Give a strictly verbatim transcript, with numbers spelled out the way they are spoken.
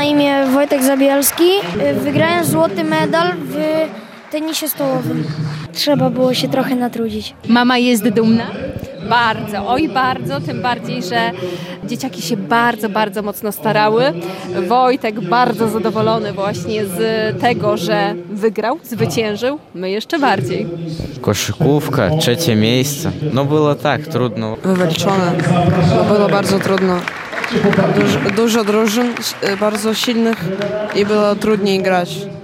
imię Wojtek Zabielski. Wygrałem złoty medal w tenisie stołowym. Trzeba było się trochę natrudzić. Mama jest dumna? Bardzo, oj bardzo, tym bardziej, że dzieciaki się bardzo, bardzo mocno starały. Wojtek bardzo zadowolony właśnie z tego, że wygrał, zwyciężył, my jeszcze bardziej. Koszykówka, trzecie miejsce. No było tak, trudno. Wywalczone, no było bardzo trudno. Dużo, dużo drużyn, bardzo silnych i było trudniej grać.